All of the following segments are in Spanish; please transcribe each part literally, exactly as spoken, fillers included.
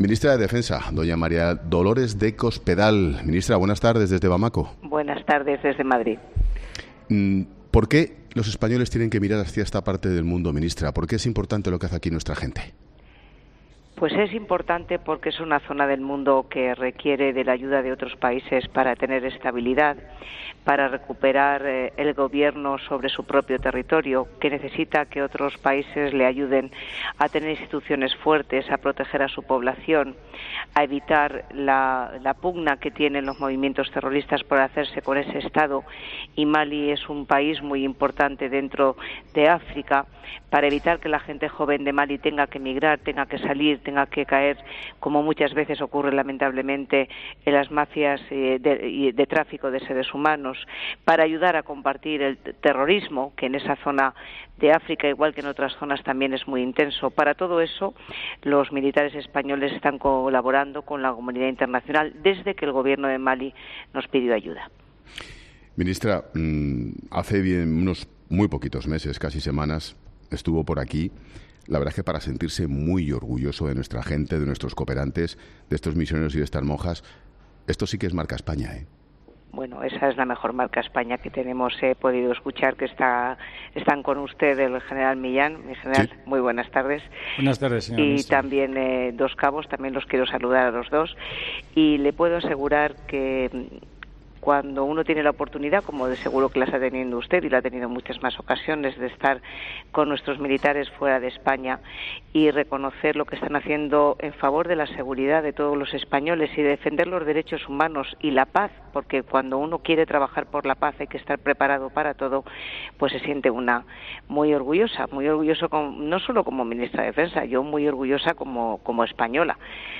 Ministra de Defensa, doña María Dolores de Cospedal. Ministra, buenas tardes desde Bamako. Buenas tardes desde Madrid. ¿Por qué los españoles tienen que mirar hacia esta parte del mundo, ministra? ¿Por qué es importante lo que hace aquí nuestra gente? Pues es importante porque es una zona del mundo que requiere de la ayuda de otros países para tener estabilidad, para recuperar eh, el gobierno sobre su propio territorio, que necesita que otros países le ayuden a tener instituciones fuertes, a proteger a su población, a evitar la, la pugna que tienen los movimientos terroristas por hacerse con ese Estado. Y Mali es un país muy importante dentro de África, para evitar que la gente joven de Mali tenga que emigrar, tenga que salir, tenga que caer, como muchas veces ocurre lamentablemente, en las mafias eh, de, de tráfico de seres humanos, para ayudar a combatir el terrorismo, que en esa zona de África, igual que en otras zonas, también es muy intenso. Para todo eso, los militares españoles están colaborando con la comunidad internacional desde que el gobierno de Mali nos pidió ayuda. Ministra, hace bien unos muy poquitos meses, casi semanas, estuvo por aquí. La verdad es que para sentirse muy orgulloso de nuestra gente, de nuestros cooperantes, de estos misioneros y de estas monjas, esto sí que es marca España, ¿eh? Bueno, esa es la mejor marca España que tenemos. He podido escuchar que está están con usted el general Millán. Mi general, sí. Muy buenas tardes. Buenas tardes, señor Y ministro. también eh, dos cabos, también los quiero saludar a los dos. Y le puedo asegurar que cuando uno tiene la oportunidad, como de seguro que la está teniendo usted y la ha tenido en muchas más ocasiones, de estar con nuestros militares fuera de España y reconocer lo que están haciendo en favor de la seguridad de todos los españoles y de defender los derechos humanos y la paz, porque cuando uno quiere trabajar por la paz hay que estar preparado para todo, pues se siente una muy orgullosa, muy orgulloso, con, no solo como ministra de Defensa, yo muy orgullosa como, como española.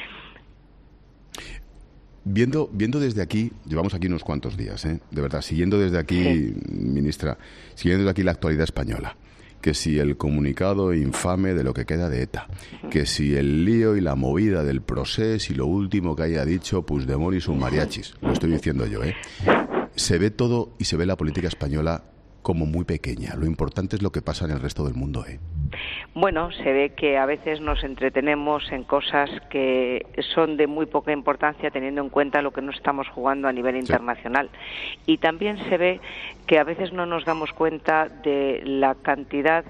Viendo, viendo desde aquí, llevamos aquí unos cuantos días, ¿eh? De verdad, siguiendo desde aquí, sí. Ministra, siguiendo desde aquí la actualidad española, que si el comunicado infame de lo que queda de ETA, uh-huh. que si el lío y la movida del Procés y lo último que haya dicho Puigdemont y sus mariachis, lo estoy diciendo yo, ¿eh? Se ve todo y se ve la política española como muy pequeña. Lo importante es lo que pasa en el resto del mundo, ¿eh? Bueno, se ve que a veces nos entretenemos en cosas que son de muy poca importancia teniendo en cuenta lo que nos estamos jugando a nivel internacional. Sí. Y también se ve que a veces no nos damos cuenta de la cantidad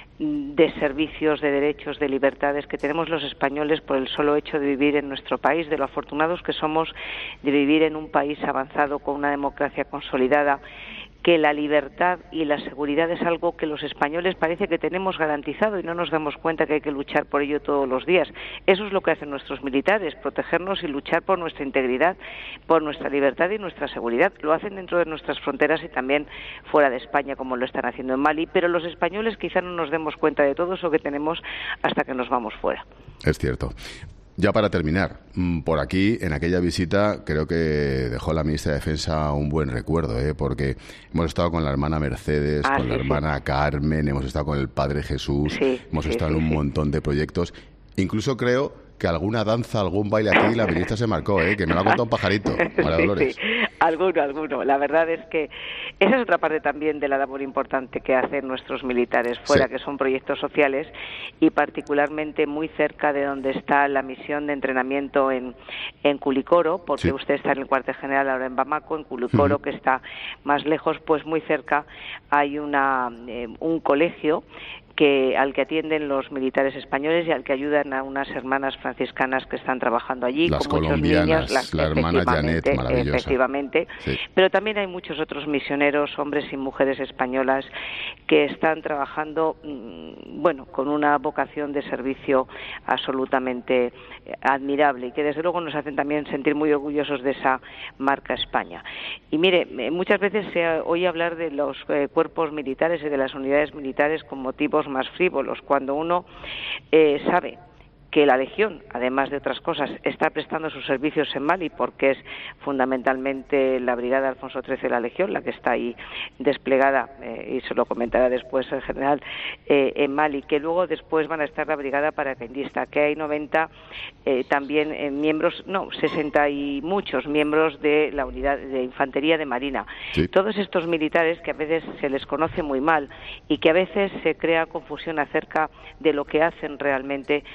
de servicios, de derechos, de libertades que tenemos los españoles por el solo hecho de vivir en nuestro país, de lo afortunados que somos de vivir en un país avanzado con una democracia consolidada, que la libertad y la seguridad es algo que los españoles parece que tenemos garantizado y no nos damos cuenta que hay que luchar por ello todos los días. Eso es lo que hacen nuestros militares, protegernos y luchar por nuestra integridad, por nuestra libertad y nuestra seguridad. Lo hacen dentro de nuestras fronteras y también fuera de España, como lo están haciendo en Mali, pero los españoles quizá no nos demos cuenta de todo eso que tenemos hasta que nos vamos fuera. Es cierto. Ya para terminar, por aquí, en aquella visita, creo que dejó la ministra de Defensa un buen recuerdo, ¿eh? Porque hemos estado con la hermana Mercedes, ah, con sí, la hermana sí. Carmen, hemos estado con el Padre Jesús, sí, hemos sí, estado sí, en un sí. montón de proyectos. Incluso creo que alguna danza, algún baile aquí, la ministra se marcó, ¿eh? Que me lo ha contado un pajarito, María Dolores. Sí, sí. Alguno, alguno. La verdad es que esa es otra parte también de la labor importante que hacen nuestros militares fuera, sí. que son proyectos sociales y particularmente muy cerca de donde está la misión de entrenamiento en, en Culicoro, porque sí. usted está en el cuartel general ahora en Bamako, en Culicoro, uh-huh. que está más lejos, pues muy cerca hay una eh, un colegio que al que atienden los militares españoles y al que ayudan a unas hermanas franciscanas que están trabajando allí las con muchos niños, las, la hermana Janet, maravillosa. Efectivamente, sí. Pero también hay muchos otros misioneros, hombres y mujeres españolas que están trabajando, bueno, con una vocación de servicio absolutamente admirable y que desde luego nos hacen también sentir muy orgullosos de esa marca España. Y mire, muchas veces se oye hablar de los eh, cuerpos militares y de las unidades militares con motivos más frívolos, cuando uno eh, sabe que la Legión, además de otras cosas, está prestando sus servicios en Mali porque es fundamentalmente la Brigada Alfonso trece de la Legión la que está ahí desplegada, eh, y se lo comentará después el general, eh, en Mali, que luego después van a estar la Brigada Paracaidista, que hay noventa eh, también eh, miembros, no, sesenta y muchos miembros de la unidad de Infantería de Marina. Sí. Todos estos militares que a veces se les conoce muy mal y que a veces se crea confusión acerca de lo que hacen realmente, hacen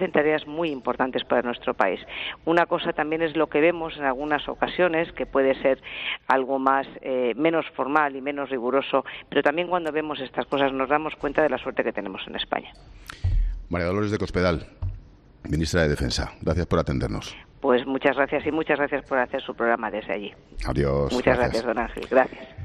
hacen tareas muy importantes para nuestro país. Una cosa también es lo que vemos en algunas ocasiones, que puede ser algo más eh, menos formal y menos riguroso, pero también cuando vemos estas cosas nos damos cuenta de la suerte que tenemos en España. María Dolores de Cospedal, ministra de Defensa, gracias por atendernos. Pues muchas gracias y muchas gracias por hacer su programa desde allí. Adiós. Muchas gracias, gracias don Ángel. Gracias.